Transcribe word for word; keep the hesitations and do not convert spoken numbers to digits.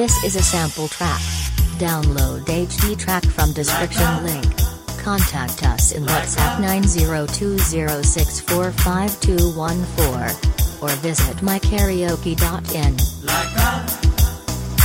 This is a sample track. Download H D track from description link. Contact us in WhatsApp nine zero two zero six four five two one four or visit my karaoke dot in.